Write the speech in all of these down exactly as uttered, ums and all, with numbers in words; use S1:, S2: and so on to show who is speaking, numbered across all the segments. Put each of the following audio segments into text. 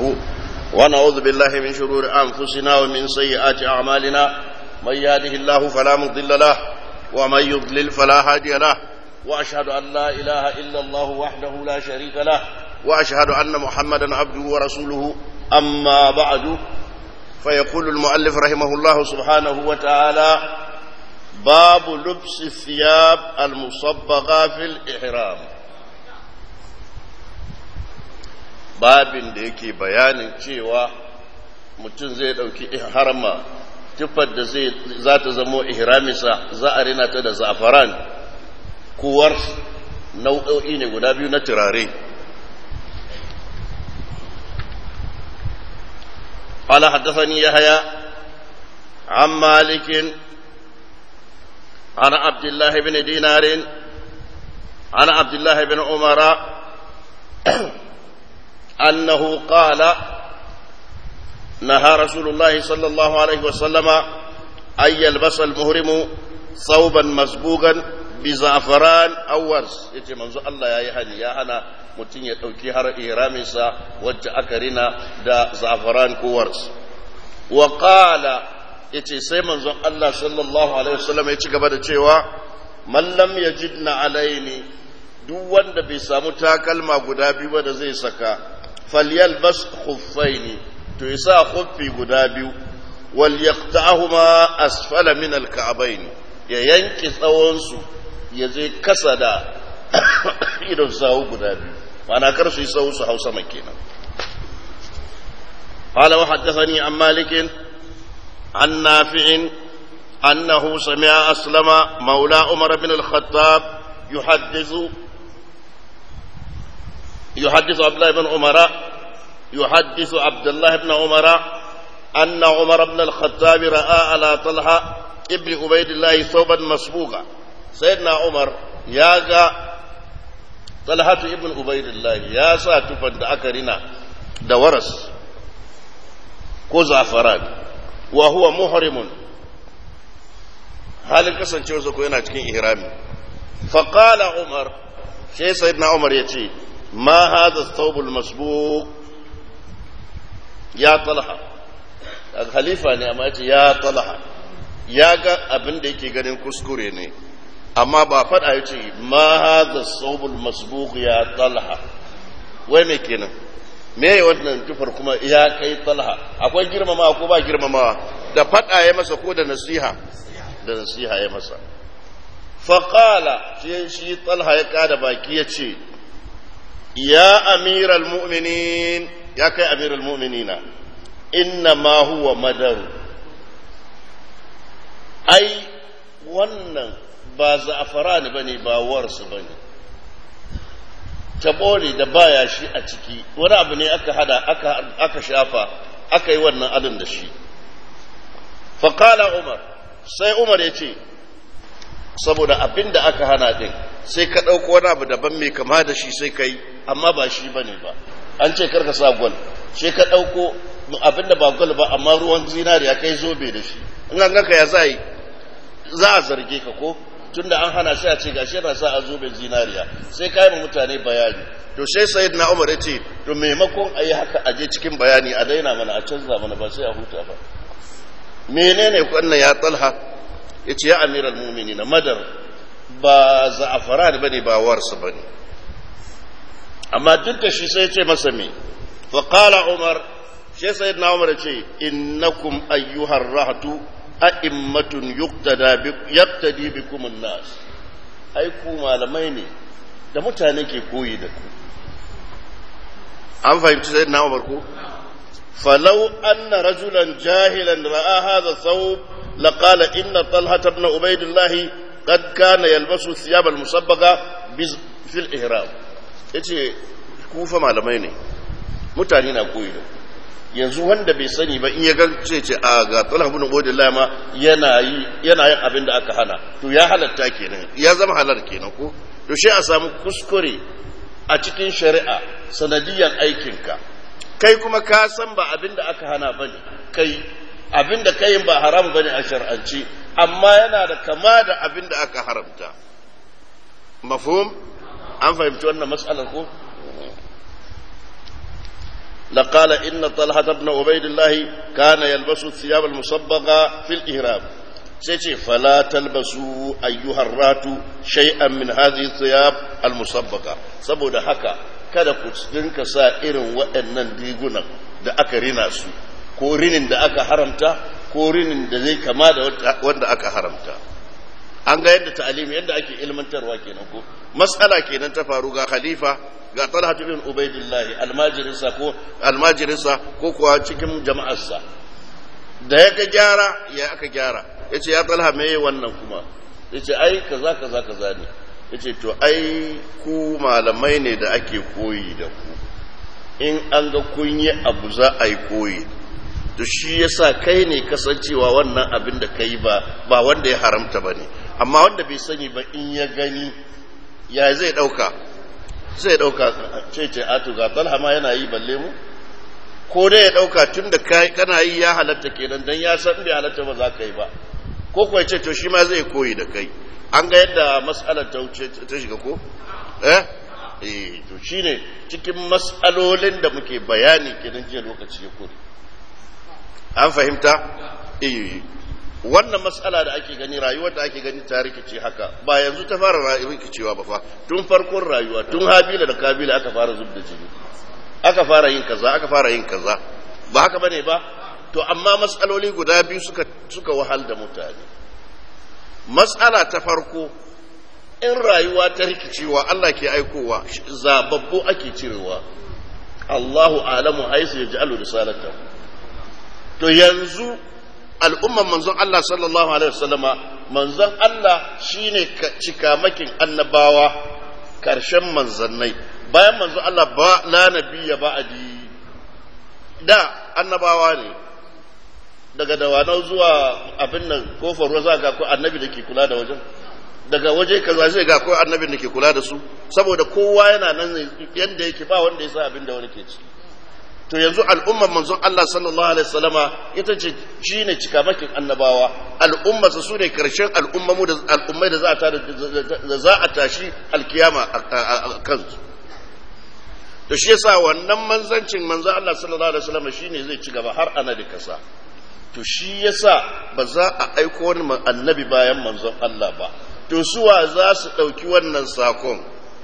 S1: ونستغفره ونعوذ بالله من شرور أنفسنا ومن سيئات أعمالنا من يهده الله فلا مضل له ومن يضلل فلا هادي له وأشهد أن لا إله إلا الله وحده لا شريك له وأشهد أن محمدا عبده ورسوله أما بعد فيقول المؤلف رحمه الله سبحانه وتعالى باب لبس الثياب المصبغة في الإحرام babin da yake bayanin cewa mutum zai dauki ihrama tufar da zai za ta zamo ihramisa za a rina ta da zafaran kuwar nau'o'i ne guda biyu na turare قال حدثني يحيى عن مالك عن عبد الله بن دينار عن عبد الله بن عمر أنه قال نهى رسول الله صلى الله عليه وسلم أن يلبس المهرم ثوبا مسبوغا بزعفران أو ورس يتي منذ الله يا يهني يا هنا متين يتوكي هر إهرامسا وجه أكرنا دا زعفران كو ورس وقال يتي سي منذ الله صلى الله عليه وسلم يتي قبل تشيوا من لم يجدنا عليني duk wanda bai samu takalma guda biyu ba da zai saka falyalbas khuffaini to yasa khuffi guda biyu wal yaqta'huma asfala min al-ka'bayn ya yanki tsawon su ya je kasa da idan sawu guda biyu mana kar su yi sawu su hausa makenan qala wa haddathani an malik an nafi' annahu sami'a aslama maula umar ibn al-khattab yuhaddithu يحدث عبد الله بن عمر يحدث عبد الله بن عمر أن عمر بن الخطاب رأى على طلحة ابن عبيد الله ثوبا مسبوغا سيدنا عمر ياغا طلحة ابن عبيد الله يا ساتفا دأكرنا دورس كو زعفران وهو محرم هل كسن شوزكو ينا تكين إهرامي فقال عمر شيء سيدنا عمر يتي ما هذا الثوب المسبوق يا طلحة khalifa ne amma yace ya talha ya ga abin da yake ganin kuskure ne amma ba fada yace ma hadha thawb al-masbuq ya talha wai me kenan me wannan tufar kuma ya kai talha akwai girmama ko ba girmama da fada ya masa ko da nasiha da nasiha ya masa fa qala shi shi talha ya kada baki yace ya amiral mu'minin ya kai amiral mu'minina inna ma huwa madaru ai wannan ba za'afaran bane ba warsu bane taboli da baya shi a ciki wani abu ne aka hada aka aka shafa aka yi wannan adon da shi fa qala umar sai umar yace saboda abinda aka hana din sai ka dauko wani abu daban mai kama da shi sai kai amma ba shi bane ba an ce karka sa gol sai ka dauko abinda ba gol ba amma ruwan zinariya kai zobe da shi in an ganka ya zai za a zarge ka ko tunda an hana shi a ce gashi yana sa a zobe zinariya sai kai mu mutane bayani to sai sayyidina Umar yace to maimakon ayi haka aje cikin bayani a daina mana a canza mana ba sai a huta ba menene wannan ya Talha yace ya amiral mu'minin madar ba za'afaran bane ba warsu bane amma duk da shi sai ce masa me fa qala umar shi sayyidina umar ce innakum ayyuhar rahtu a'immatun yuqtada bi yaqtadi bikum an-nas ai ku malamai ne da mutane ke koyi da ku an fahimci sayyidina umar ko falau anna rajulan jahilan ra'a hadha thawb laqala inna talha ibn ubaydillah qad kana yalbasu thiyab al-musabbaga fil ihram yace kufa malamai ne mutane na koyi da yanzu wanda bai sani ba in ya ga ce ce a ga Talha ibn Ubaydillah ma yana yi yana yin abin da aka hana to ya halatta kenan ya zama halal kenan ko to shi a samu kuskure a cikin shari'a sanadiyan aikinka kai kuma ka san ba abin da aka hana bane kai abin da kai ba haram bane a shar'anci amma yana da kama da abin da aka haramta mafhum an fahimci wannan mas'alar ko لقال إن طلحة بن عبيد الله كان يلبس الثياب المصبغة في الإهرام سيتي فلا تلبسوا أيها الرات شيئا من هذه الثياب المصبغة saboda haka kada ku dinka sa irin waɗannan rigunan da aka rina su ko rinin da aka haramta ko rinin da zai kama da wanda aka haramta an ga yadda ta'alimi yadda ake ilmantarwa kenan ko mas'ala kenan ta faru ga khalifa ga Talha ibn Ubaydillah almajirinsa ko almajirinsa ko kuwa cikin jama'arsa da ya ga gyara ya aka gyara yace ya Talha me wannan kuma yace ai kaza kaza kaza ne yace to ai ku malamai ne da ake koyi da ku in an ga kun yi abu za a yi koyi to shi yasa kai ne kasancewa wannan abin da kai ba ba wanda ya haramta bane amma wanda bai sani ba in ya gani ya zai dauka sai dauka ce ce atu ga Talha ma yana yi balle mu ko dai ya dauka tunda kai kana yi ya halatta kenan dan ya san bai halatta ba za ka yi ba ko kuwa ce to shi ma zai koyi da kai an ga yadda mas'alar ta wuce ta shiga ko eh eh to shine cikin mas'alolin da muke bayani kenan jiya lokaci ya kore an fahimta eh wannan mas'ala da ake gani rayuwar da ake gani ta rikice haka ba yanzu ta fara rikicewa ba fa tun farkon rayuwa tun habila da kabila aka fara zubda jini aka fara yin kaza aka fara yin kaza ba haka bane ba to amma mas'aloli guda biyu suka suka wahal da mutane mas'ala ta farko in rayuwa ta rikicewa Allah ke aikowa zababbu ake cirewa Allahu a'lamu aisu yaj'alu risalatahu to yanzu al'umman manzon Allah sallallahu Alaihi wasallama manzon Allah shine cikamakin annabawa karshen manzannai bayan manzon Allah ba la nabiyya ba'di da annabawa ne daga dawanau zuwa abin nan kofar ruwa za ga ko annabi da ke kula da wajen daga waje kaza zai ga ko annabi da ke kula da su saboda kowa yana nan yanda yake ba wanda ya sa abin da wani ke ci to yanzu al'ummar manzon Allah sallallahu alaihi wasallama ita ce shine cikamakin annabawa al'ummar su ne karshen al'ummamu da al'ummai da za ta da za a tashi alkiyama a kansu to shi yasa wannan manzancin manzon Allah sallallahu alaihi wasallama shine zai ci gaba har ana da kasa to shi yasa ba za a aiko wani annabi bayan manzon Allah ba to suwa za su dauki wannan sakon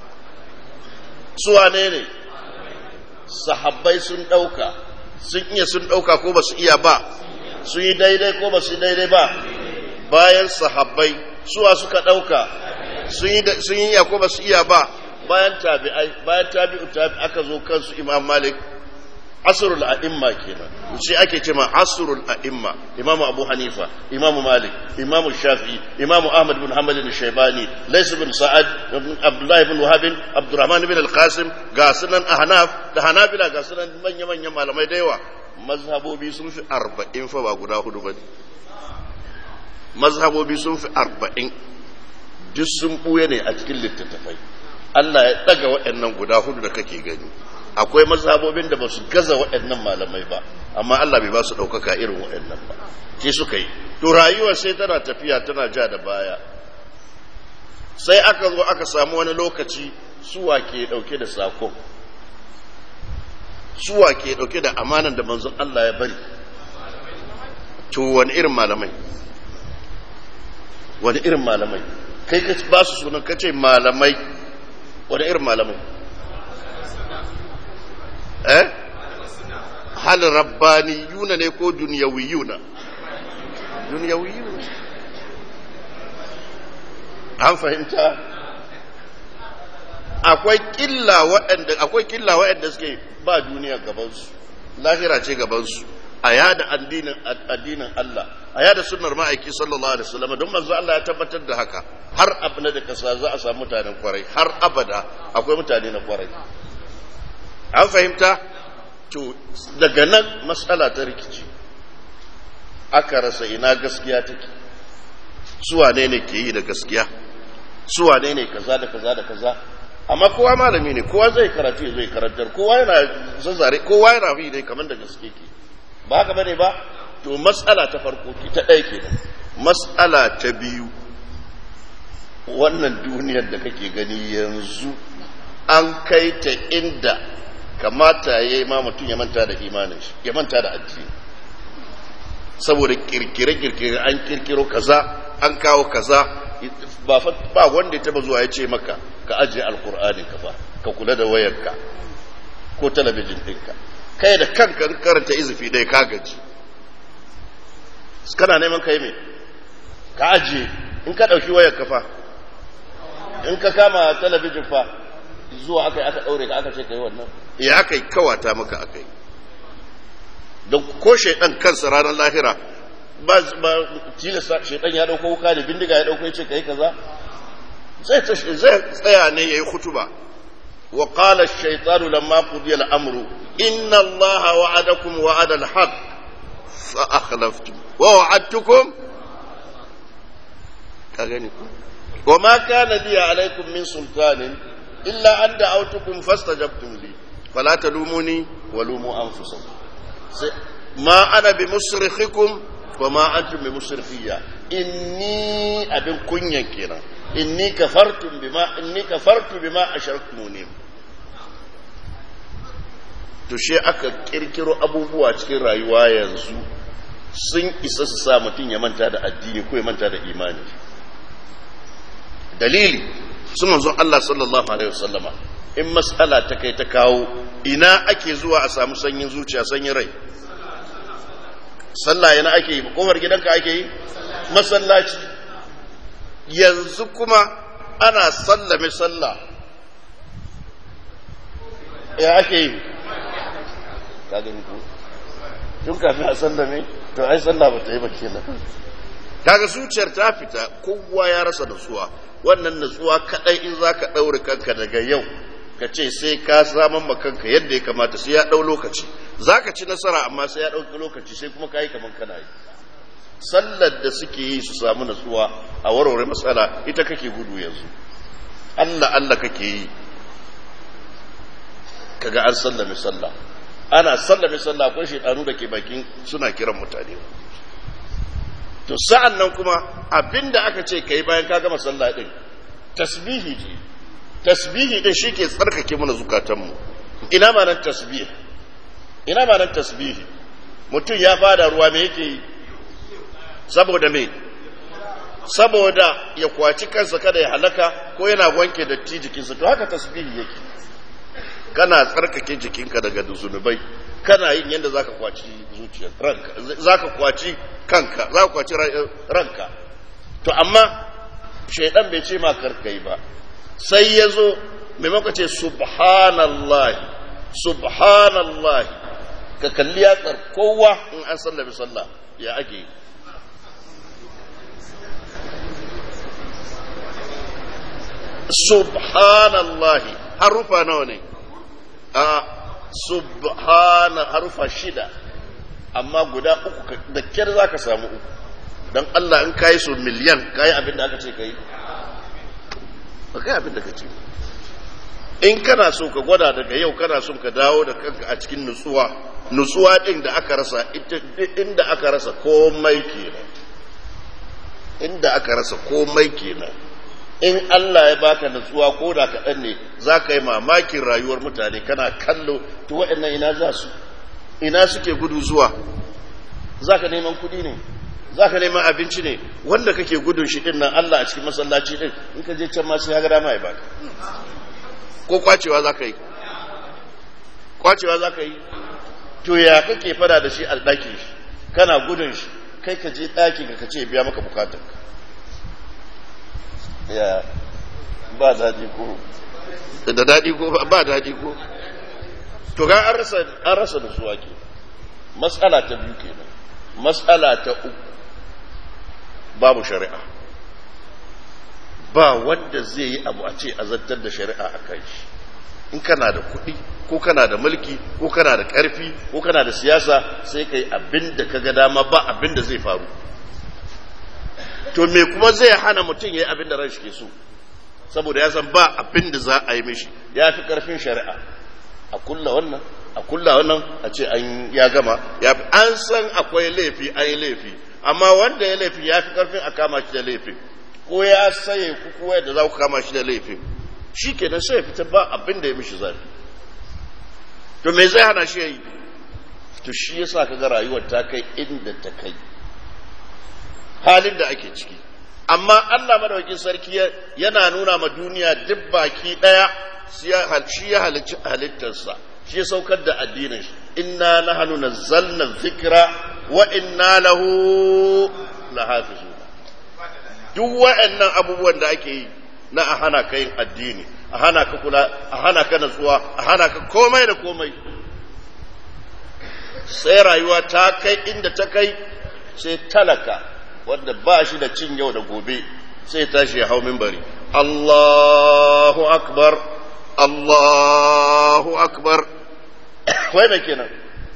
S1: suwa ne ne sahabbai sun ɗauka sun iya sun ɗauka ko ba su iya ba sun yi daidai ko ba su yi daidai ba bayan sahabbai suwa suka ɗauka sun yi iya ko ba su iya ba bayan tabi'ai bayan tabi'u tabi aka zo kansu imam malik asrul a'imma kenan shi ake cewa asrul a'imma imamu abu hanifa imamu malik imamu shafi'i imamu ahmad bin hanbal bin shaybani lays bin sa'ad abdullah bin wahab abdurrahman bin al-qasim ga sunan ahnaf da hanabila ga sunan manya manyan malamai da yawa mazhabobi sun fi arba'in fa ba guda hudu bane mazhabobi sun fi arba'in duk sun buye ne a cikin littattafai Allah ya daga waɗannan guda hudu da kake gani akwai mazhabobin da ba su gaza waɗannan malamai ba amma Allah bai ba su ɗaukaka irin waɗannan ba shi suka yi to rayuwar sai tana tafiya tana ja da baya sai aka zo aka samu wani lokaci suwa ke ɗauke da sakon suwa ke ɗauke da amanan da manzon Allah ya bari to wani irin malamai wani irin malamai kai ka ba su sunan kace malamai wani irin malamai eh hal rabbaniyuna ne ko dunyawiyuna dunyawiyuna an fahimta akwai killa waɗanda akwai killa waɗanda suke ba duniya gaban su lahira ce gaban su a yada addinin addinin Allah a yada sunnar ma'aiki sallallahu alaihi wasallam don manzo Allah ya tabbatar da haka har abada da kasa za a samu mutanen kwarai har abada akwai mutane na kwarai an fahimta to daga nan matsala ta rikici aka rasa ina gaskiya take su wane ne ke yi da gaskiya su wane ne kaza da kaza da kaza amma kowa malami ne kowa zai karatu zai karantar kowa yana zazzare kowa yana yi dai kamar da gaske ke ba haka bane ba to matsala ta farko ki ta ɗaya kenan matsala ta biyu wannan duniyar da kake gani yanzu an kai ta inda kamata ya yi ma mutum ya manta da imanin shi ya manta da addini saboda kirkire-kirkire an kirkiro kaza an kawo kaza ba ba wanda ya taba zuwa ya ce maka ka ajiye alkur'ani ka fa ka kula da wayarka ko talabijin ɗinka kai da kanka karanta izifi dai ka gaji kana neman kai me ka ajiye in ka ɗauki wayarka fa in ka kama talabijin fa zuwa aka yi aka ɗaure ka aka ce ka yi wannan ya aka yi kawata maka aka yi don ko shaidan kansa ranar lahira ba tilasta shaidan ya ɗauko wuka da bindiga ya ɗauko ya ce ka yi kaza zai tsaya ne ya yi hutuba wa qala ash-shaytanu lamma qudiya al-amru inna allaha wa'adakum wa'ada al-haqq fa akhlaftum wa wa'adtukum ka gani ko wa ma kana li alaykum min sultanin illa an da'awtukum fastajabtum li fala talumuni wa lumu anfusakum ma ana bi musrikhikum wa ma antum bi musrikhiyya inni abin kunyan kenan inni kafartum bima inni kafartu bima ashraktumuni to she aka kirkiro abubuwa cikin rayuwa yanzu sun isa su sa mutum ya manta da addini ko ya manta da imani dalili su manzon Allah sallallahu alaihi wasallama in mas'ala ta kai ta kawo ina ake zuwa a samu sanyin zuciya sanyin rai sallah yana ake yi kofar gidanka ake yi masallaci yanzu kuma ana sallame sallah ya ake yi ka gani ko tun kafin a sallame to ai sallah ba ta yi ba kenan kaga zuciyar ta fita kowa ya rasa nutsuwa wannan nutsuwa kadai in zaka daure kanka daga yau ka ce sai ka saman makanka yadda ya kamata sai ya dau lokaci zaka ci nasara amma sai ya dauki lokaci sai kuma kai kaman kana yi sallar da suke yi su samu nutsuwa a warware matsala ita kake gudu yanzu Allah Allah kake yi kaga an sallame sallah ana sallame sallah akwai shedanu da ke bakin suna kiran mutane to sa'an nan kuma abinda aka ce kai bayan ka gama sallah din tasbihi ce tasbihi din shike tsarkake mana zukatanmu ina ma nan tasbih ina ma nan tasbihi mutum ya fada ruwa me yake yi saboda me saboda ya kwaci kansa kada ya halaka ko yana wanke datti jikinsa to haka tasbihi yake kana tsarkake jikinka daga zunubai kana yin yadda zaka kwaci zuciyar ranka zaka kwaci kanka zaka kwaci ranka to amma shaydan bai ce ma karkai ba sai yazo maimakon ce subhanallahi subhanallahi ka kalli ya tsar kowa in an sallabi sallah ya ake subhanallahi harufa nawa ne a subhana harufa shida amma guda uku da kyar za ka samu uku don Allah in kayi su miliyan kayi abin da aka ce ka yi ba kai abin da ka ce in kana so ka gwada daga yau kana so ka dawo da kanka a cikin nutsuwa nutsuwa din da aka rasa inda aka rasa komai kenan inda aka rasa komai kenan in Allah ya baka nutsuwa ko da kaɗan ne za ka yi mamakin rayuwar mutane kana kallo to waɗannan ina za su ina suke gudu zuwa za ka neman kuɗi ne za ka neman abinci ne wanda kake gudun shi ɗin nan Allah a cikin masallaci ɗin in ka je can ma sai ya ga dama ya baka ko kwacewa za ka yi kwacewa za ka yi to ya kake fada da shi a ɗakin shi kana gudun shi kai ka je ɗakin ka ce biya maka bukatarka ya ba daɗi ko da daɗi ko ba daɗi ko to ga an rasa an rasa da suwa ke mas'ala ta biyu kenan mas'ala ta uku babu shari'a ba wanda zai yi abu a ce azantar da shari'a a kai shi in kana da kuɗi ko kana da mulki ko kana da ƙarfi ko kana da siyasa sai kai abin da ka ga dama ba abin da zai faru to me kuma zai hana mutum ya yi abin da ranshi ke so saboda ya san ba abin da za a yi mishi ya fi ƙarfin shari'a a kulla wannan a kulla wannan a ce an ya gama ya fi an san akwai laifi an yi laifi amma wanda ya laifi ya fi ƙarfin a kama shi da laifin ko ya saye ku kuwa yadda za ku kama shi da laifin shi kenan sai ya fita ba abin da ya mishi zafi to me zai hana shi yayi to shi yasa kaga rayuwar ta kai inda ta kai halin da ake ciki amma Allah madaukakin sarki yana nuna ma duniya duk baki daya shi ya halicci halittarsa shi ya saukar da addinin shi inna nahnu nazzalna dhikra wa inna lahu lahafizun duk wa'annan abubuwan da ake yi na a hana ka yin addini a hana ka kula a hana ka natsuwa a hana ka komai da komai sai rayuwa ta kai inda ta kai sai talaka wanda ba shi da cin yau da gobe sai tashi ya hau minbari Allahu akbar Allahu akbar wai da kenan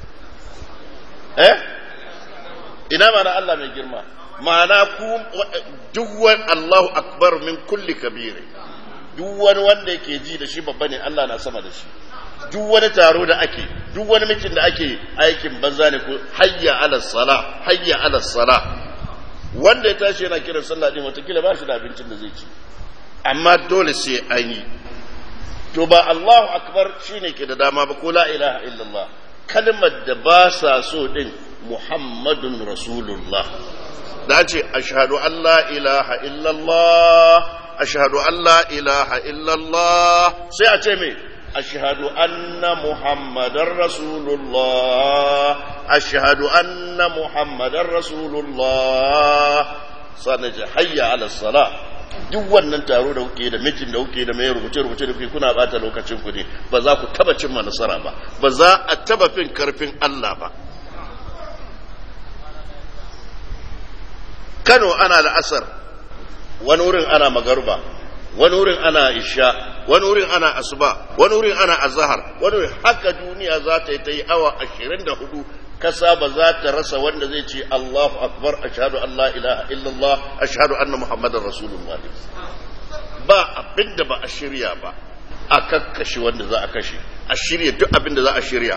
S1: eh ina mana Allah mai girma ma'ana ku duk wani Allahu akbar min kulli kabir duk wani wanda yake ji da shi babba ne Allah na sama da shi duk wani taro da ake duk wani mitin da ake aikin banza ne ko hayya ala sala hayya ala sala wanda ya tashi yana kiran sallah din watakila ba shi da abincin da zai ci amma dole sai an yi to ba Allahu akbar shine ke da dama ba ko la ilaha illallah kalmar da ba sa so din Muhammadun Rasulullah da ce ashhadu an la ilaha illallah ashhadu an la ilaha illallah sai a ce me ashhadu anna muhammadar rasulullah ashhadu anna muhammadar rasulullah sanaje hayya ala salah duk wannan taro da kuke da mitin da kuke da mai rubuce rubuce da kuke kuna bata lokacin ku ne ba za ku taba cimma nasara ba ba za a taba fin karfin Allah ba Kano ana la'asar wani wurin ana magarba wani wurin ana isha wani wurin ana asuba wani wurin ana azhar wani wurin haka duniya za ta yi ta yi awa ashirin da hudu kasa ba za ta rasa wanda zai ce Allahu akbar ashhadu an la ilaha illallah ashhadu anna muhammadar rasulullah ba abinda ba a shirya ba a kakkashi wanda za a kashe a shirya duk abinda za a shirya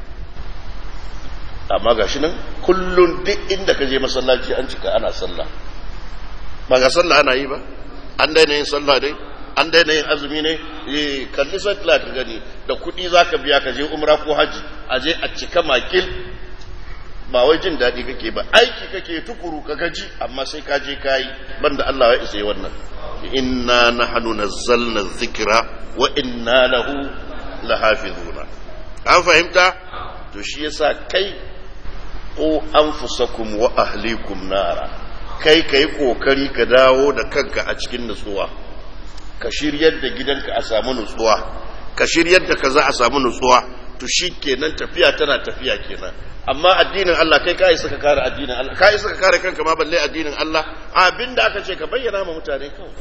S1: amma ga shi nan kullum duk inda ka je masallaci an cika ana sallah ba ga sallah ana yi ba an daina yin sallah dai an daina yin azumi ne eh kalli sallah ka gani da kuɗi zaka biya ka je umra ko haji a je a cika makil ba wai jin daɗi kake ba aiki kake tukuru ka gaji amma sai ka je ka yi banda Allah ya isa wannan inna nahnu nazzalna dhikra wa inna lahu lahafizuna an fahimta to shi yasa kai ko anfusakum wa ahlikum nara kai kai kokari ka dawo da kanka a cikin nutsuwa ka shiryar da gidanka a samu nutsuwa ka shiryar da kaza a samu nutsuwa to shikenan tafiya tana tafiya kenan amma addinin Allah kai kai saka kare addinin Allah kai saka kare kanka ma balle addinin Allah abinda aka ce ka bayyana ma mutane kawai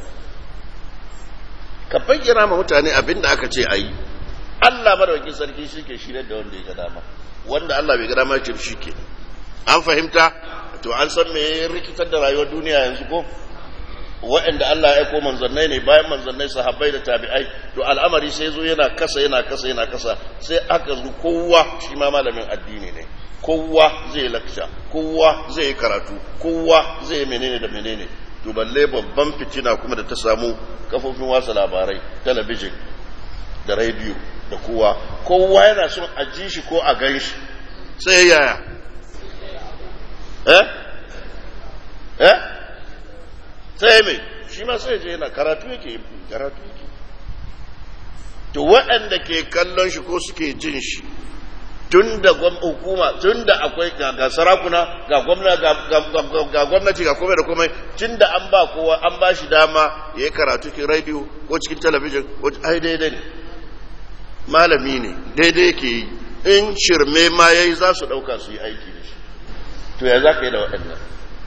S1: ka bayyana ma mutane abinda aka ce ayi Allah madaukakin sarki shike shiryar da wanda ya ga dama wanda Allah bai ga dama ce shike an fahimta to an san me rikitar da rayuwar duniya yanzu ko waɗanda Allah ya aiko manzannai ne bayan manzannai sahabbai da tabi'ai to al'amari sai zo yana kasa yana kasa yana kasa sai aka zo kowa shi ma malamin addini ne kowa zai lakca kowa zai karatu kowa zai menene da menene to balle babban fitina kuma da ta samu kafofin wasa labarai talabijin da rediyo da kowa kowa yana son a ji shi ko a gan shi sai yaya eh eh sai mai shi ma sai je yana karatu yake karatu yake to waɗanda ke kallon shi ko suke jin shi tun da hukuma tun da akwai ga sarakuna ga gwamnati ga komai da komai tun da an ba kowa an ba shi dama ya yi karatu cikin rediyo ko cikin talabijin ko ai daidai ne malami ne daidai yake yi in shirme ma ya yi za su ɗauka su yi aiki da shi to ya za ka yi da waɗannan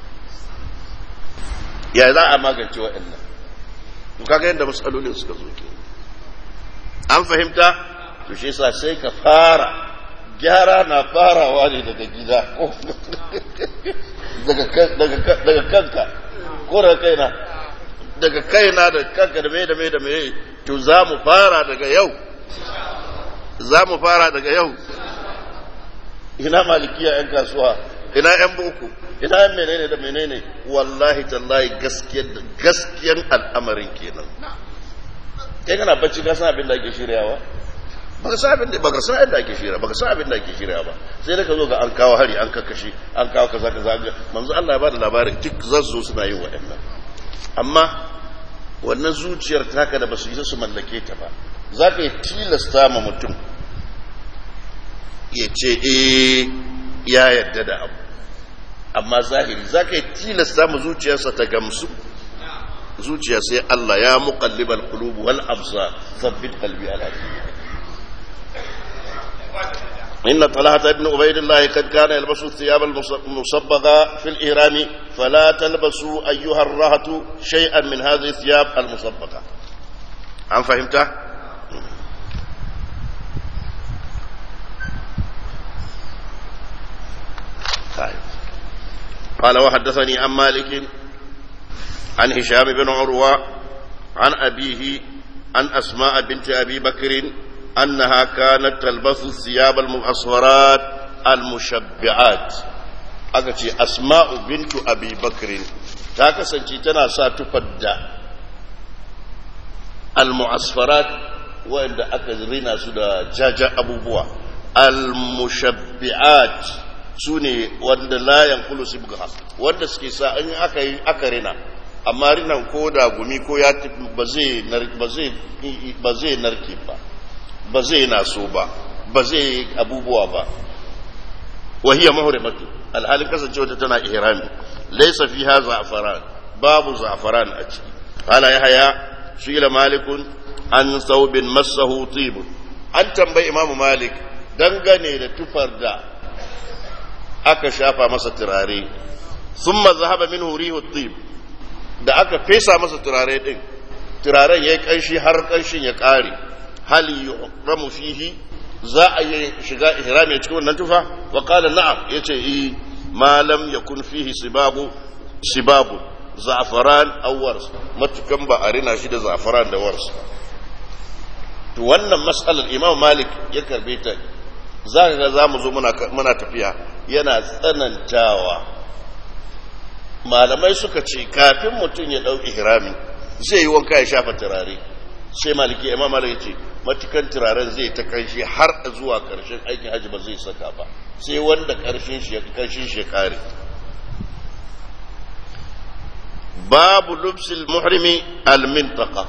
S1: ya za a magance waɗannan to kaga yadda matsalolin suka zo ke an fahimta to shi sa sai ka fara gyara na farawa ne daga gida ko daga kanka ko daga kaina daga kaina da kanka da mai da mai da mai to za mu fara daga yau za mu fara daga yau ina malikiya yan kasuwa ina yan boko ina yan menene da menene wallahi tallahi gaskiyar gaskiyar al'amarin kenan kai kana bacci ka san abin da ake shiryawa baka san abin da baka san yadda ake shirya baka san abin da ake shirya ba sai da ka zo ga an kawo hari an kakkashi an kawo kaza kaza manzo Allah ya bada labarin duk zazzo suna yin waɗannan amma wannan zuciyar taka da basu yi su mallake ta ba zaka yi tilasta ma mutum ya ce eh ya yarda da abu amma zahiri zaka yi tilasta ma zuciyarsa ta gamsu zuciya sai Allah ya muqallibal qulub wal absar thabbit qalbi ala dinik inna talhata ibn ubaydillah kad kana yalbasu thiyab al musabbaga fi al ihram fala talbasu ayyuha ar rahatu shay'an min hadhihi thiyab al musabbaga an fahimta قال وحدثني عن مالك عن هشام بن عروة عن أبيه عن أسماء بنت أبي بكر أنها كانت تلبس الثياب المؤصفرات المشبعات أكتي أسماء بنت أبي بكر تاكسنتي تنا ساتفدى المؤصفرات وإن أكذرين سدى جاجة أبو بوا المشبعات سوني وإن لا ينقل سبقها وإن سكيسا أن أكرنا amma rinan ko da gumi ko ya ba zai ba zai narke ba ba zai naso ba ba zai abubuwa ba wahiya mahrimatu alhalin kasancewa tana ihrami laysa fiha za'faran babu za'faran a ciki qala yahya su'ila malikun an thawbin massahu tib an tambayi imamu malik dangane da tufar da aka shafa masa turare thumma zahaba minhu rihu tib da aka fesa masa turare din turaren yayi kanshi har kanshin ya kare hal yuhramu fihi za a yi shiga ihrami cikin wannan tufa wa qala na'am yace eh ma lam yakun fihi sibabu sibabu za'faran aw wars matukan ba a rina shi da za'faran da wars to wannan mas'alar imam malik ya karbe ta zaka ga zamu zo muna muna tafiya yana tsanantawa malamai suka ce kafin mutum ya ɗau ihrami zai yi wanka ya shafa turare sai maliki imam malik ya ce matukan turaren zai ta kanshi har zuwa karshen aikin hajji ba zai saka ba sai wanda karshen shi karshen shi kare babu lubsil muhrimi al mintaqa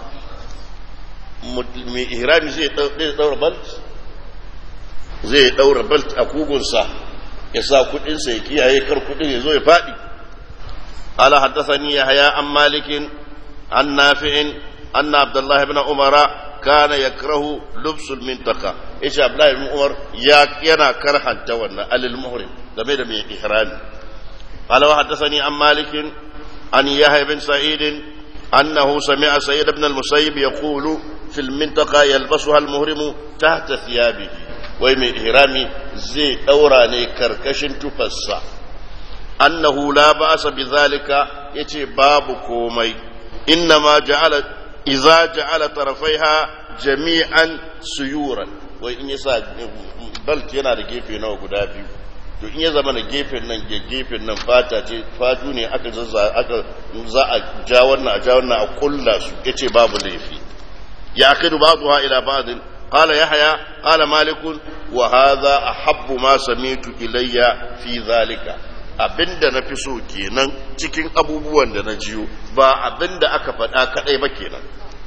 S1: mai ihrami zai daura balt zai daura balt a kugunsa ya sa kudin sa ya kiyaye kar kudin ya zo ya fadi قال حدثني يحيى عن مالك عن نافع أن عبد الله بن عمر كان يكره لبس المنطقة إيش عبد الله بن عمر ينا كرها تونا المحرم دمير من إحرام قال وحدثني عن مالك عن يحيى بن سعيد أنه سمع سيد بن المسيب يقول في المنطقة يلبسها المحرم تحت ثيابه ومن إحرامي زي دوراني كركشن تفسع أنه لا بأس بذلك يتي باب كومي إنما جعل إذا جعل طرفيها جميعا سيورا وإن يسا بلت ينا da gefe nawa guda biyu to in ya zama da gefen nan gefen nan fata ce fatu ne aka zazza aka za a ja wannan a ja wannan a kulla su yace babu laifi ya akidu ba'dha ila ba'd qala yahya qala malik wa hadha ahabbu ma sami'tu ilayya fi dhalika abinda na fi so kenan cikin abubuwan da na jiyo ba abinda aka faɗa kaɗai ba kenan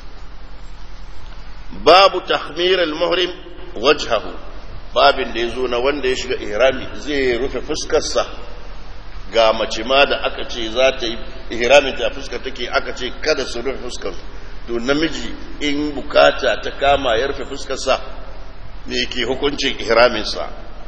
S1: babu tahmir al-muhrim wajhahu babin da yazo na wanda ya shiga ihrami zai rufe fuskarsa ga mace ma da aka ce za ta yi ihramin ta fuskar take aka ce kada su rufe fuskar to namiji in bukata ta kama ya rufe fuskarsa me yake hukuncin ihramin sa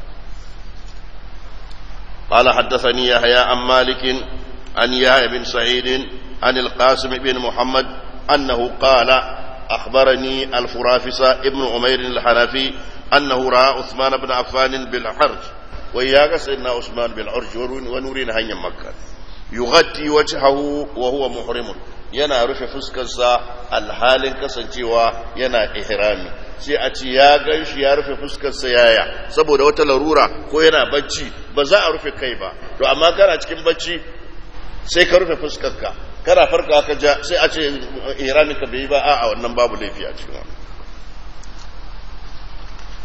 S1: قال حدثني يحيى عن مالك عن يحيى بن سعيد عن القاسم بن محمد أنه قال أخبرني الفرافسة ابن عمير الحنفي أنه رأى عثمان بن عفان بالحرج وإياك سيدنا عثمان بالعرج ونورين هنيا مكة يغطي وجهه وهو محرم yana rufe fuskarsa alhalin kasancewa yana ihrami sai a ce ya gan shi ya rufe fuskarsa yaya saboda wata larura ko yana bacci ba za a rufe kai ba to amma kana cikin bacci sai ka rufe fuskarka kana farka ka ja sai a ce ihrami ka bai ba a wannan babu laifi a cikin wannan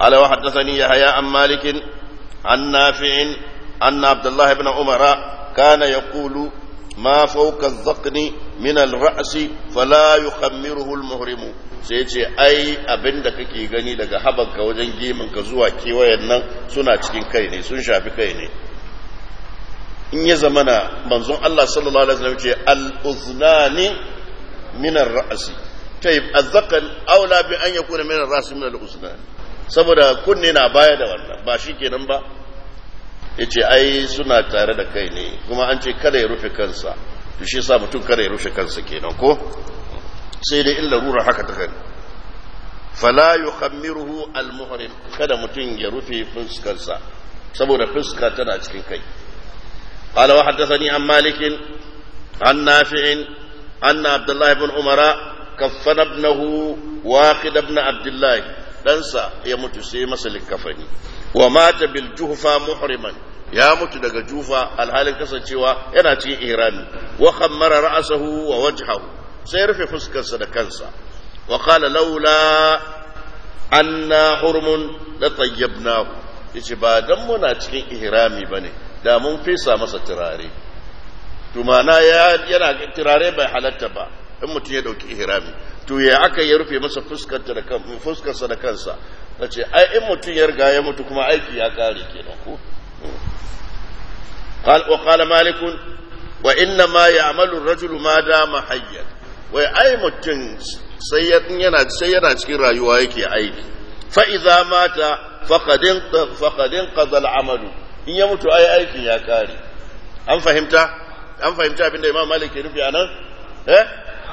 S1: قال وحدثني يحيى عن مالك عن نافع أن عبد الله بن عمر كان يقول ما فوق الذقن من الرأس فلا يخمره المهرم sai ce ai abin da kake gani daga habanka wajen geminka zuwa kewayen nan suna cikin kai ne sun shafi kai ne in ya zamana manzon Allah sallallahu alaihi wasallam ce al-uznani min ar-ra's tayyib az-zaqan aula bi an yakuna min ar-ra's min al-uznan saboda kunne na baya da wannan ba shikenan ba yace ai suna tare da kai ne kuma an ce kada ya rufe kansa to shi yasa mutum kada ya rufe kansa kenan ko sai dai illa rura haka ta gani fala yukhammiruhu al-muhrim kada mutum ya rufe fuskarsa saboda fuska tana cikin kai qala wa haddathani an malik an nafi' anna abdullah ibn umara kaffana ibnahu waqid ibn abdullah dansa ya mutu sai masa likafani wa mata bil juhfa muhriman ya mutu daga jufa alhalin kasancewa yana cikin ihrami wa khammara ra'sahu wa wajhahu sai rufe fuskarsa da kansa wa qala laula anna hurmun la tayyibnahu yace ba dan muna cikin ihrami bane da mun fesa masa turare to mana ya yana turare bai halatta ba in mutum ya dauki ihrami to ya aka ya rufe masa fuskarsa da kan fuskarsa da kansa nace ai in mutum ya riga ya mutu kuma aiki ya kare kenan ko قال وقال مالك وانما يعمل الرجل ما دام حيا wai ai mutum sai yana sai yana cikin rayuwa yake aiki fa idza mata faqadin faqadin qada al-amalu in ya mutu ai aikin ya kare an fahimta an fahimta abinda Imam Malik ya rufe anan eh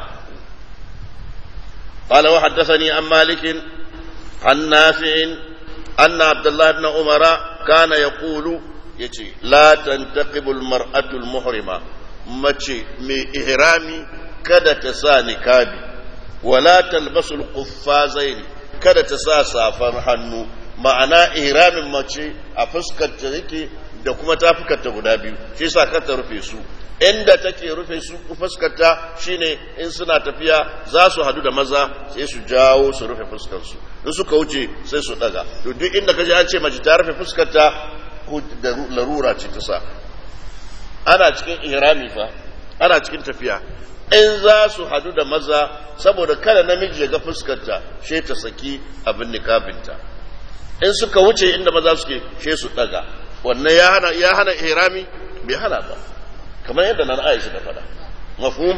S1: qala wa haddathani an Malik an Nafi' anna Abdullah ibn Umar kana yaqulu yace la tantaqibu al-mar'atu al-muhrima mace mai ihrami kada ta sa nikabi wala talbasul quffazain kada ta sa safar hannu ma'ana ihramin mace a fuskar ta yake da kuma tafukarta guda biyu shi yasa ka ta rufe su inda take rufe su fuskar ta shine in suna tafiya za su hadu da maza sai su jawo su rufe fuskar su in suka wuce sai su daga to duk inda kaje an ce mace ta rufe fuskar ta da larura ce ta sa ana cikin ihrami fa ana cikin tafiya in za su hadu da maza saboda kada namiji ya ga fuskarta she ta saki abin nikabinta in suka wuce inda maza suke she su daga wannan ya hana ya hana ihrami bai hana ba kamar yadda nan Aisha ta faɗa mafhum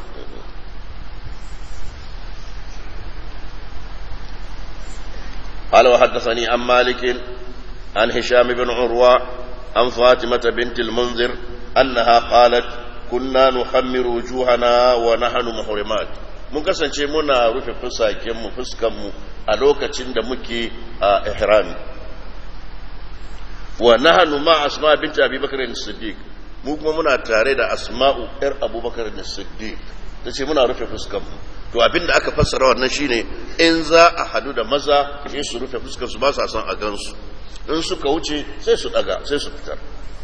S1: قال وحدثني عن مالك عن هشام بن عروة عن فاطمة بنت المنذر أنها قالت kunna nuhammiru wujuhana wa nahnu muhrimat mun kasance muna rufe fusaken mu fuskan mu a lokacin da muke a ihrami wa nahnu ma asma bint abi bakr as-siddiq mu kuma muna tare da asma'u yar abubakar as-siddiq tace muna rufe fuskan mu to abinda aka fassara wannan shine in za a hadu da maza sai su rufe fuskar su ba sa son a gansu in suka wuce sai su daga sai su fitar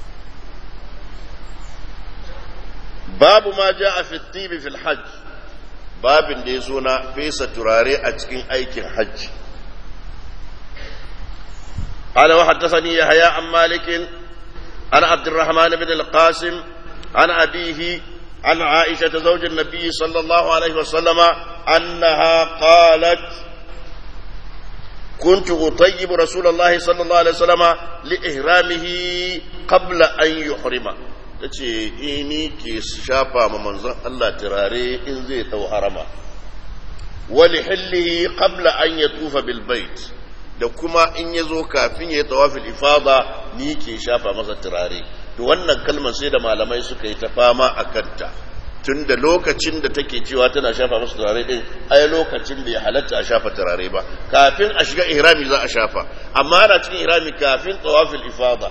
S1: babu ma ja a fitibi fil hajj babin da ya zo na fesa turare a cikin aikin hajji قال وحدثني يحيى عن مالك عن عبد الرحمن بن القاسم عن أبيه عن عائشة زوج النبي صلى الله عليه وسلم أنها قالت كنت أطيب رسول الله صلى الله عليه وسلم لإهرامه قبل أن يحرم tace ini ke shafa ma manzon Allah turare in zai tau harama wali hillihi qabla an yatufa bil bait da kuma in yazo kafin ya tawafil ifada ni ke shafa masa turare to wannan kalmar sai da malamai suka yi ta fama akanta tunda lokacin da take cewa tana shafa masa turare din ai lokacin bai halatta a shafa turare ba kafin a shiga ihrami za a shafa amma ana cikin ihrami kafin tawafil ifada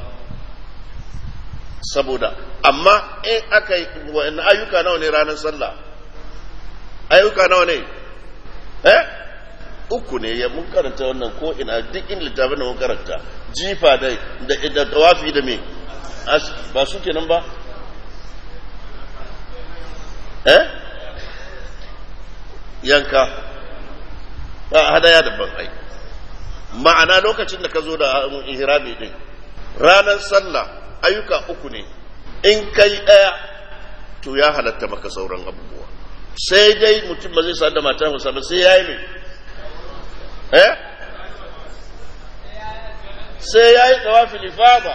S1: saboda amma in aka yi wa'in ayyuka nawa ne ranar sallah ayyuka nawa ne eh uku ne ya mun karanta wannan ko ina duk in littafin da mun karanta jifa da da tawafi da me ba su kenan ba eh yanka ba hadaya da ban ai ma'ana lokacin da ka zo da ihrami din ranar sallah ayyuka uku ne in kai ɗaya to ya halatta maka sauran abubuwa sai dai mutum ba zai sa da mata musa ba sai ya yi mai eh sai ya yi tawafil ifada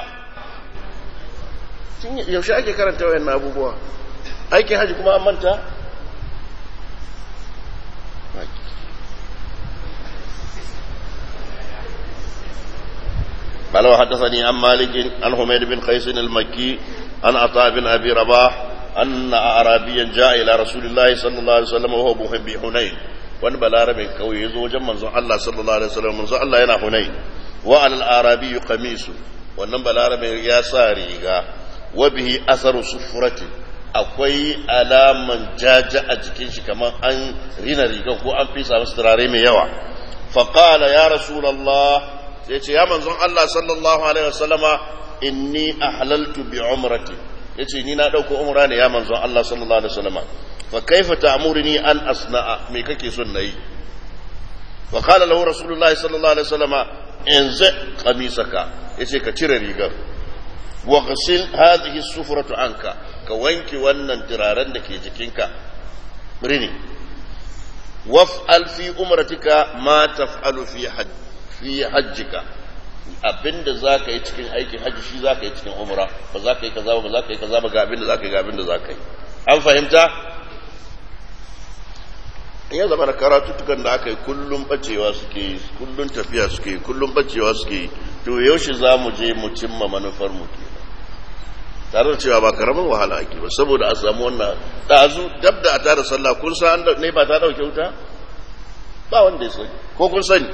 S1: yaushe ake karanta wayan abubuwa aikin haji kuma an manta قال وحدثني عن مالك عن حميد بن قيس المكي عن عطاء بن ابي رباح ان اعرابيا جاء الى رسول الله صلى الله عليه وسلم وهو محب حنين وان بلار من قوي يزو وجن منزو الله صلى الله عليه وسلم منزو الله yana حنين وعلى الاعرابي قميص wannan balar mai ya sa riga wa bihi asaru sufrati akwai alaman jaja a jikin shi kamar an rina rigan ko an fisa masa turare mai yawa fa qala ya rasulullah sai ce ya manzon Allah sallallahu alaihi wasallama inni ahlaltu bi umrati yace ni na dauko umra ne ya manzon Allah sallallahu alaihi wasallama fa kaifa ta'muruni an asna'a me kake son nayi wa qala lahu rasulullahi sallallahu alaihi wasallama inza qamisaka yace ka cire rigar wa ghsil hadhihi sufratu anka ka wanke wannan turaren da ke jikinka rini waf'al fi umratika ma taf'alu fi hajj fi hajjika abinda za ka yi cikin aikin hajji shi za ka yi cikin umra ba za ka yi kaza ba za ka yi kaza ba ga abinda za ka yi ga abinda za ka yi an fahimta ya zama da karatuttukan da aka yi kullum bacewa suke yi kullum tafiya suke yi kullum bacewa suke yi to yaushe za mu je mu cimma manufar mu ke tare da cewa ba karamin wahala ake ba saboda a samu wannan ɗazu dab da a tara sallah kun san ne ba ta ɗauke wuta ba wanda ya sani ko kun sani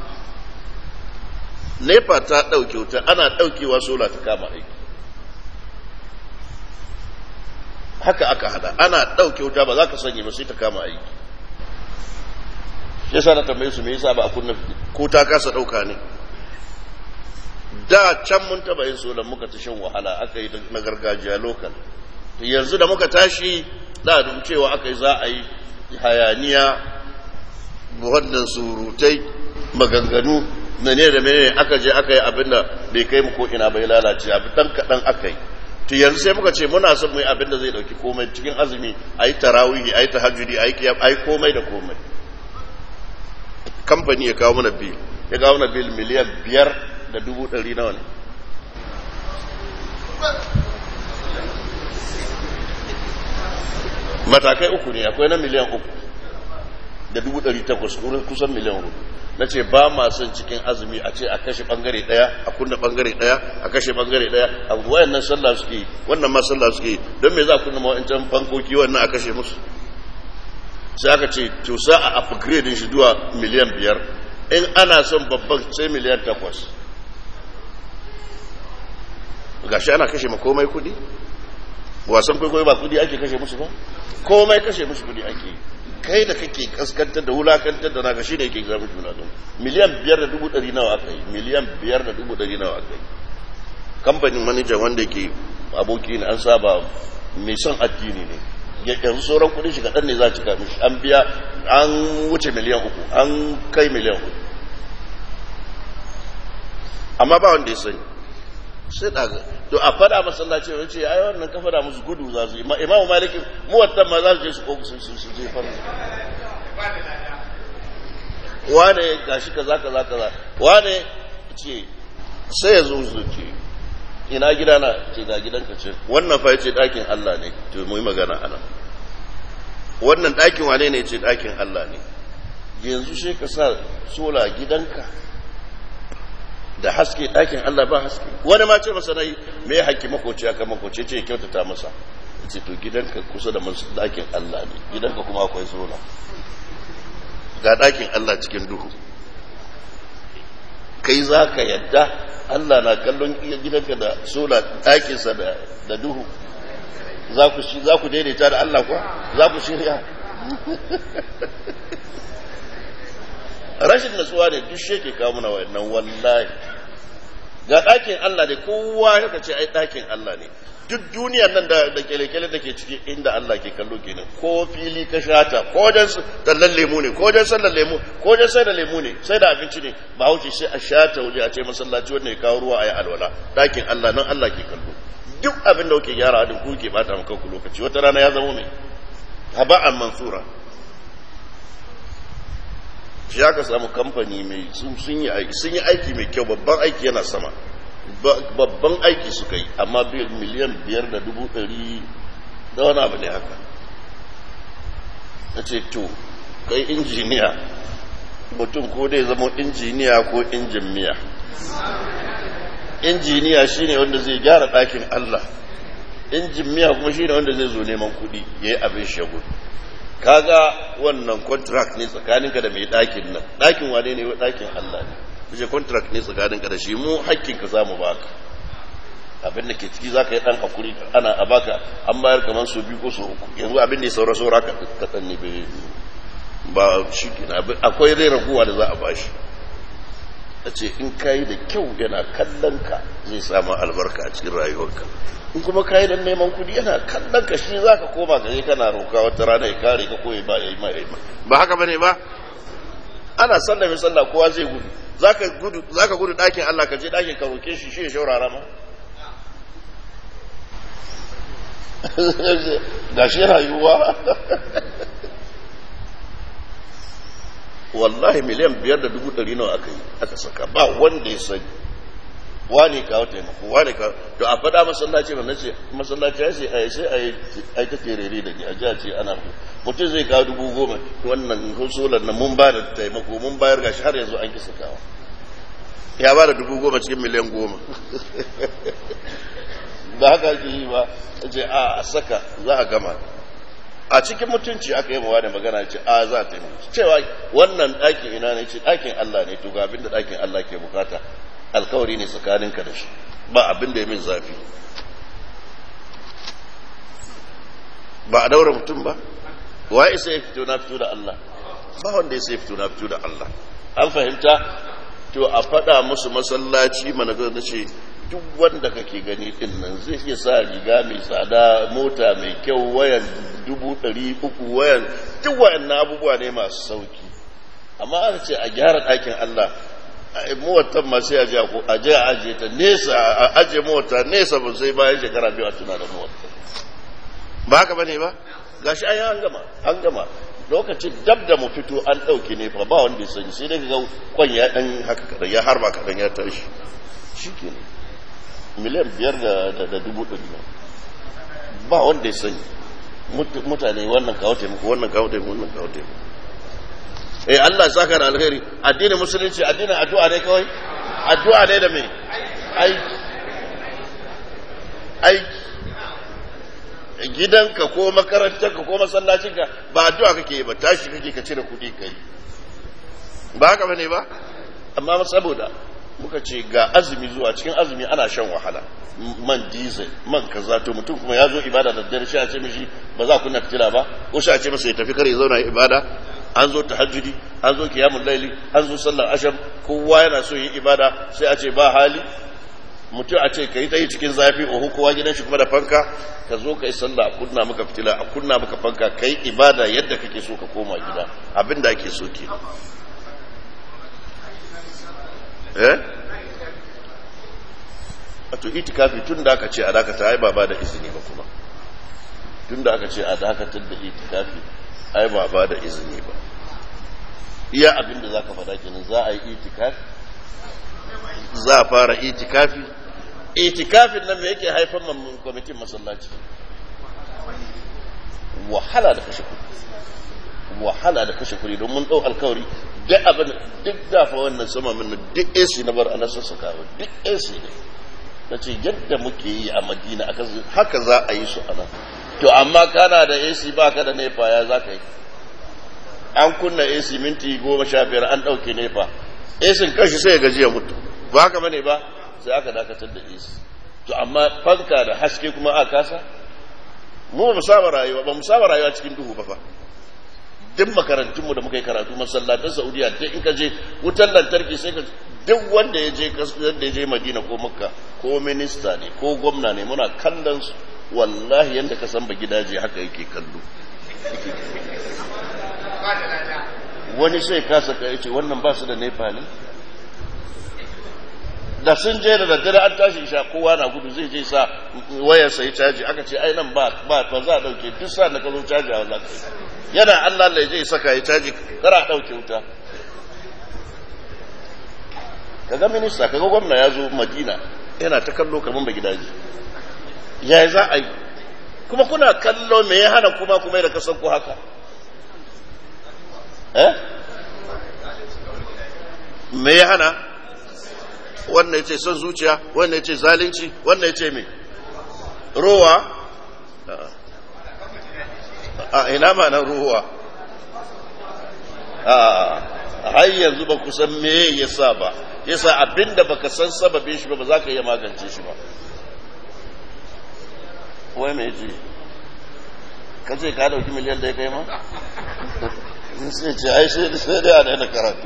S1: nefa ta ɗauke wuta ana ɗaukewa sola ta kama aiki haka aka hada ana ɗauke wuta ba za ka sanya ba sai ta kama aiki yasa na tambaye su me yasa ba a kunna ko ta kasa ɗauka ne da can mun taba yin sola muka ta shan wahala aka yi na gargajiya lokal yanzu da muka tashi da dum cewa aka yi za a yi hayaniya wannan surutai maganganu mene da mene aka je aka yi abin da bai kai mu ko ina bai lalace abu dan kaɗan aka yi to yanzu sai muka ce muna son mu yi abin da zai ɗauki komai cikin azumi a yi tarawihi a yi tahajjudi a yi kiyam a yi komai da komai kamfani ya kawo mana bil ya kawo mana bil miliyan biyar da dubu ɗari nawa ne matakai uku ne akwai na miliyan uku da dubu ɗari takwas kusan miliyan hudu na ce ba ma son cikin azumi a ce a kashe bangare daya a kunna bangare daya a kashe bangare daya a wayannan sallah suke yi wannan ma sallah suke yi don me za a kunna mawancan fankoki wannan a kashe musu sai aka ce to sa a upgrade shi zuwa miliyan biyar in ana son babban sai miliyan takwas gashi ana kashe ma komai kudi wasan kwaikwayo ba kudi ake kashe musu ba komai kashe musu kudi ake yi kai da kake kaskantar da wulakantar da naka shi ne yake zama juna don miliyan biyar da dubu ɗari nawa aka yi miliyan biyar da dubu ɗari nawa aka yi kamfanin manajan wanda ke aboki ne an saba mai son addini ne yanzu sauran kudin shi kaɗan ne za a cika mishi an biya an wuce miliyan uku an kai miliyan uku amma ba wanda ya sani sai daga to a fada masallaci wani ce ai wannan ka fada musu gudu za su yi imamu maliki muwattan ma za su je su kogu su su je fara wane gashi kaza kaza kaza wane ce sai ya zo su ce ina gida na ce ga gidanka ce wannan fa yace dakin Allah ne to mu yi magana ana wannan dakin wane ne ce dakin Allah ne yanzu sai ka sa sola gidanka da haske ɗakin Allah ba haske wani ma ce masa nayi me ya haƙƙi makoci aka makoci ce ya kyautata masa ce to gidanka kusa da ɗakin Allah ne gidanka kuma akwai sola ga ɗakin Allah cikin duhu kai za ka yadda Allah na kallon gidanka da sola ɗakinsa da duhu za ku daidaita da Allah kuwa za ku shirya rashin natsuwa ne duk sheke kawo muna wayannan wallahi ga ɗakin Allah ne kowa ya ce ai ɗakin Allah ne duk duniyar nan da da kele-kele da ke ciki inda Allah ke kallo kenan ko fili ka shata ko dan tallan lemu ne ko dan sallan lemu ko dan sai da lemu ne sai da abinci ne ba hauce sai a shata waje a ce masallaci wanda ya kawo ruwa ayi alwala ɗakin Allah nan Allah ke kallo duk abin da kuke gyara din kuke bata maka ku lokaci wata rana ya zama mai haba'an mansura shi aka samu kamfani mai sun yi aiki sun yi aiki mai kyau babban aiki yana sama babban aiki suka yi amma miliyan biyar da dubu ɗari da wani abu ne haka na ce to kai injiniya mutum ko dai zama injiniya ko injin miya injiniya shine wanda zai gyara ɗakin Allah injin miya kuma shine wanda zai zo neman kuɗi ya yi abin shagu kaga wannan contract ne tsakaninka da mai ɗakin nan ɗakin wane ne ɗakin Allah ne kace contract ne tsakaninka da shi mu hakkinka zamu baka abin da ke ciki zaka yi dan hakuri ana a baka an bayar kaman su biyu ko su uku yanzu abin da ya saura saura ka ka tsanni ba shi kina akwai rai raguwa da za a bashi tace in kai da kyau yana kallon ka zai samu albarka a cikin rayuwarka in kuma kai dan neman kudi yana kallon ka shi zaka koma gare kana roka wata rana ya kare ka ko ya ba yayi mai ba haka bane ba ana sallah mai sallah kowa zai gudu zaka gudu zaka gudu dakin Allah ka je dakin ka roke shi shi ya shaurara ma gashi rayuwa wallahi miliyan biyar da dubu ɗari nawa aka yi aka saka ba wanda ya sani wani kawo taimako wani kawo to a faɗa masallaci ba nace masallaci ya ce a sai a yi ta terere da ni a jiya ce ana mutum zai kawo dubu goma wannan solar na mun ba da taimako mun bayar gashi har yanzu an ki sakawa ya ba da dubu goma cikin miliyan goma ba haka ake yi ba ce a a saka za a gama a cikin mutunci aka yi mawa da magana ce a za ta yi cewa wannan ɗakin ina ne ce ɗakin Allah ne to ga abinda ɗakin Allah ke bukata alkawari ne tsakaninka da shi ba abinda ya min zafi ba a daura mutum ba wa isa ya fito na fito da Allah ba wanda ya sai fito na fito da Allah an fahimta to a faɗa musu masallaci mana ga ce duk wanda kake gani din nan zai iya sa riga mai tsada mota mai kyau wayan dubu ɗari uku wayan duk wayannan abubuwa ne masu sauki amma aka ce a gyara ɗakin Allah mawatan ma sai a je a je a aje ta nesa a aje mota nesa ba sai bayan shekara biyu a tuna da mota ba haka bane ba gashi ai an gama an gama lokacin dab da mu fito an ɗauki ne fa ba wanda ya sani sai dai ga kwan ya dan haka kadan ya harba kadan ya tashi shikenan miliyan biyar da dubu ɗari ba wanda ya sani mutane wannan kawo taimako wannan kawo taimako wannan kawo taimako eh Allah ya saka da alheri addinin musulunci addinin addu'a ne kawai addu'a ne da me aiki aiki gidanka ko makarantarka ko masallacinka ba addu'a kake yi ba tashi kake ka cire kuɗi kai ba haka bane ba amma saboda muka ce ga azumi zuwa cikin azumi ana shan wahala man diesel man kaza to mutum kuma ya zo ibada da dare shi a ce mishi ba za ku na fitila ba ko shi a ce masa ya tafi kare ya zauna ibada an zo tahajjudi an zo kiyamul laili an zo sallar asham kowa yana so yi ibada sai a ce ba hali mutum a ce kai tayi cikin zafi ohu kowa gidan shi kuma da fanka ka zo kai sallah a kunna maka fitila a kunna maka fanka kai ibada yadda kake so ka koma gida abinda ake so ke eh wato itikafi tun da aka ce a dakata ai ba ba da izini ba kuma tun da aka ce a dakatar da itikafi ai ba ba da izini ba iya abinda za ka faɗa kenan za a yi itikafi za a fara itikafi itikafin nan me yake haifar man kwamitin masallaci wahala da kashe kuɗi wahala da kashe kuɗi don mun ɗau alkawari duk abin duk dafa wannan sama min duk A C na bar ana sassaka duk A C ne na ce yadda muke yi a Madina haka za a yi su a nan to amma kana da A C ba ka da nefa ya za ka yi an kunna A C minti goma sha biyar an ɗauke nefa A C kashi sai ya gaji ya mutu ba haka bane ba sai aka dakatar da A C to amma fanka da haske kuma a kasa mu ba mu saba rayuwa ba mu saba rayuwa cikin duhu ba fa duk makarantunmu da muka yi karatu masallatan Saudiya duk in ka je wutar lantarki sai ka duk wanda ya je da ya je Madina ko Makka ko minista ne ko gwamna ne muna kallon su wallahi yanda ka san ba gidaje haka yake kallo wani sai kasa ka yace wannan ba su da nefa ne da sun je da daddare an tashi sha kowa na gudu zai je sa wayar sai caji aka ce ai nan ba ba ba za a dauke duk sa na kallo caji a za ka yana Allah Allah ya je saka ya caji kara dauke wuta kaga minista kaga gwamna ya zo Madina yana ta kallo kaman ba gidaje yayi za a yi kuma kuna kallo me ya hana kuma kuma da kasan ku haka eh me ya hana wannan yace son zuciya wannan yace zalunci wannan yace me rowa a ina ma na rowa a har yanzu ba ku san me yasa ba yasa abinda baka san sababin shi ba ba za ka iya magance shi ba wai me yace ka ce ka dauki miliyan da ya kai ma sai ce ai sai sai da ana da karatu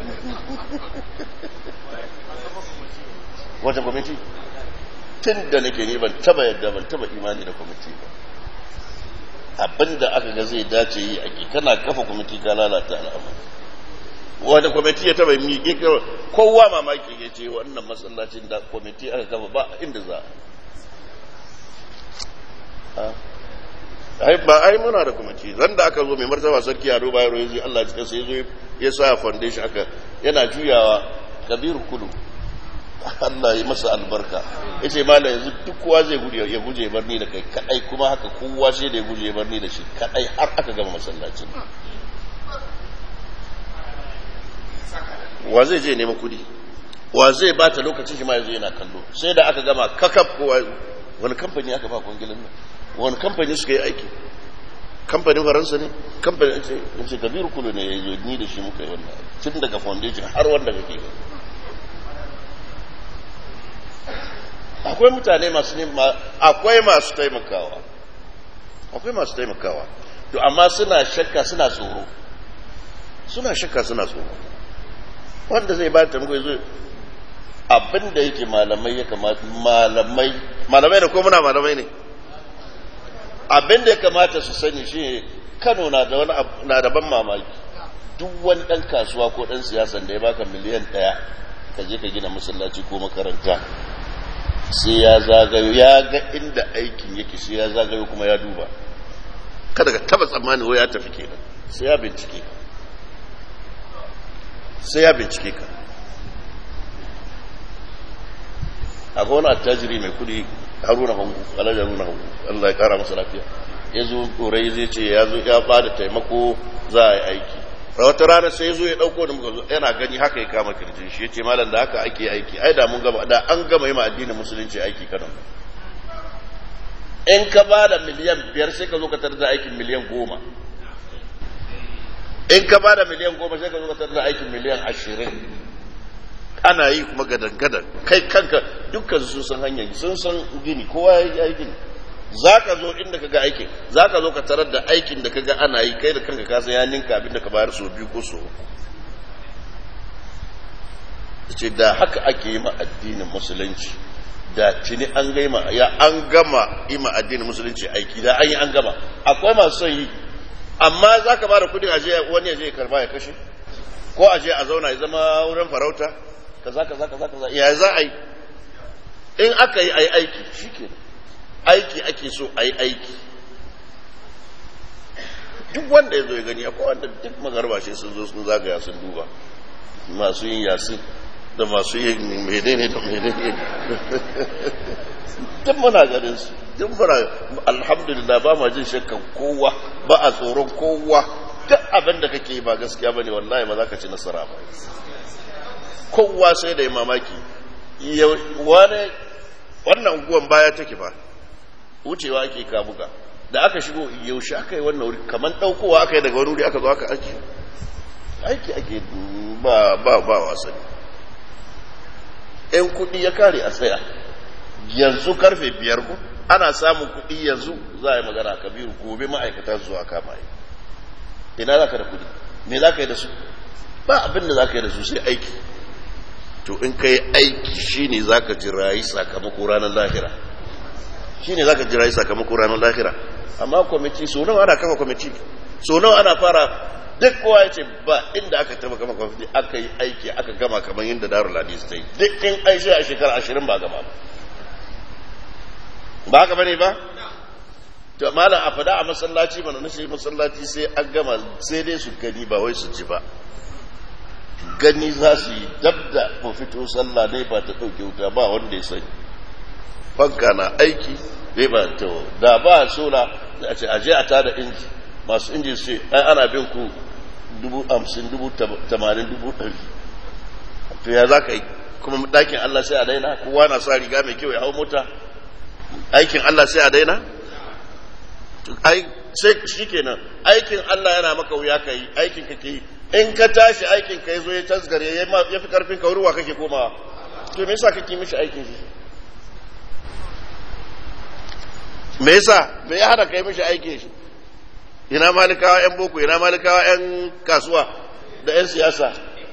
S1: wata kwamiti tun da nake ne ban taba yadda ban taba imani da kwamiti ba abinda aka ga zai dace yi ake kana kafa kwamiti ka lalata al'amari wanda kwamiti ya taba yi kowa mamaki ya ce wannan masallacin da kwamiti aka kafa ba inda za a ba ai muna da kwamiti ran da aka zo mai martaba sarki ado bayero ya zo Allah ya sai zo ya sa foundation aka yana juyawa kabiru kulu Allah ya masa albarka yace mallam yanzu duk kowa zai guje ya guje barni da kai kadai kuma haka kowa sai da ya guje barni da shi kadai har aka gama masallacin wa zai je neman kudi wa zai bata lokacin shi ma yazo yana kallo sai da aka gama kakaf kowa wani kamfani aka ba kungilin nan wani kamfani suka yi aiki kamfanin faransa ne kamfanin ce kabiru kulu ne ya zo ni da shi muka yi wannan tun daga foundation har wanda kake yi akwai mutane masu ne akwai masu taimakawa akwai masu taimakawa to amma suna shakka suna tsoro suna shakka suna tsoro wanda zai ba ta muku zo abinda yake malamai ya kamata malamai malamai da ko muna malamai ne abinda ya kamata su sani shi Kano na da wani na da ban mamaki duk wani dan kasuwa ko dan siyasan da ya baka miliyan daya ka je ka gina masallaci ko makaranta sai ya zagayo ya ga inda aikin yake sai ya zagayo kuma ya duba kada ka taba tsammani wai ya tafi kenan sai ya bincike ka sai ya bincike ka akwai wani attajiri mai kudi haruna hangu alhaji haruna hangu Allah ya kara masa lafiya ya zo ɗorai zai ce ya zo ya bada taimako za a yi aiki wata rana sai ya zo ya ɗauko da muka zo yana gani haka ya kama kirjin shi ya ce malam da haka ake aiki ai da mun gama da an gama yi ma addinin musulunci aiki kanan in ka ba da miliyan biyar sai ka zo ka tarar da aikin miliyan goma in ka ba da miliyan goma sai ka zo ka tarar da aikin miliyan ashirin ana yi kuma gadan-gadan kai kanka dukkan sun san hanyar sun san gini kowa ya yi gini za ka zo inda ka ga aikin za ka zo ka tarar da aikin da ka ga ana yi kai da kanka kasa ya ninka abin da ka bayar so biyu ko so uku ce da haka ake yi ma addinin musulunci da tuni an gaima ya an gama yi ma addinin musulunci aiki da an yi an gama akwai masu son yi amma za ka ba da kudin aje wani aje ya karba ya kashe ko aje a zauna ya zama wurin farauta kaza kaza kaza kaza ya za a yi in aka yi ayi aiki shike aiki ake so ayi aiki duk wanda ya zo ya gani akwai wanda duk magarba shi sun zo sun zagaya sun duba masu yin yasin da masu yin menene da menene duk muna ganin su duk muna alhamdulillah ba ma jin shakkan kowa ba a tsoron kowa duk abin da kake yi ba gaskiya bane wallahi ba za ka ci nasara ba kowa sai da mamaki wani wannan unguwan baya take ba wucewa ake kabuga da aka shigo yaushe aka yi wannan wuri kamar daukowa aka yi daga wani wuri aka zo aka aiki aiki ake ba ba ba wasanni in kudi ya kare a tsaya yanzu karfe biyar ku ana samun kudi yanzu za a yi magana kabiru gobe ma'aikata zuwa kama yi ina za ka da kudi me za ka yi da su ba abin da za ka yi da su sai aiki to in kai aiki shine zaka jirayi sakamako ranar lahira shine zaka jirayi sakamako ranar lahira amma kwamiti so nawa ana kafa kwamiti so nawa ana fara duk kowa ya ce ba inda aka taba gama kwamiti aka yi aiki aka gama kamar yadda darul hadis ta yi duk in aisha a shekara ashirin ba gama ba ba haka bane ba to malam a fada a masallaci mana nashi masallaci sai an gama sai dai su gani ba wai su ji ba gani za su yi dabda ko fito sallah dai ba ta dauke wuta ba wanda ya sani fanka na aiki dai ba to da ba sola a ce aje a tada inji masu inji su ce ai ana bin ku dubu hamsin dubu tamanin dubu ɗari to ya za ka yi kuma ɗakin Allah sai a daina kowa na sa riga mai kyau ya hau mota aikin Allah sai a daina ai sai shikenan aikin Allah yana maka wuya ka yi aikin ka ke yi in ka tashi aikin ka yazo ya tasgare ya fi karfin ka ruwa kake komawa to me yasa kake mishi aikin shi me yasa me ya hada kai mishi aikin shi ina malikawa yan boko ina malikawa yan kasuwa da yan siyasa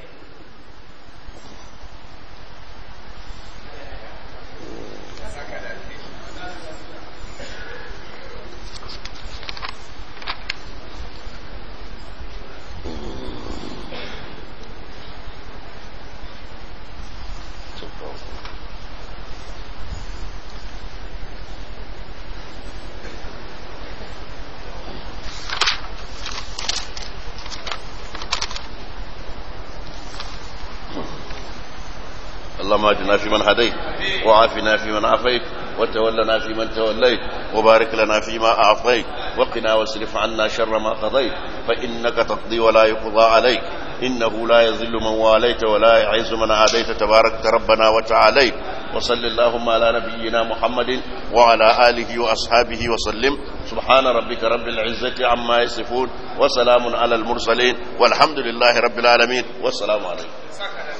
S1: اللهم اهدنا فيمن هديت وعافنا فيمن عافيت وتولنا فيمن توليت وبارك لنا فيما أعطيت وقنا واصرف عنا شر ما قضيت فإنك تقضي ولا يقضى عليك إنه لا يذل من واليت ولا يعز من عاديت تبارك ربنا وتعاليت وصل اللهم على نبينا محمد وعلى آله وأصحابه وسلم سبحان ربك رب العزة عما يصفون وسلام على المرسلين والحمد لله رب العالمين والسلام عليكم.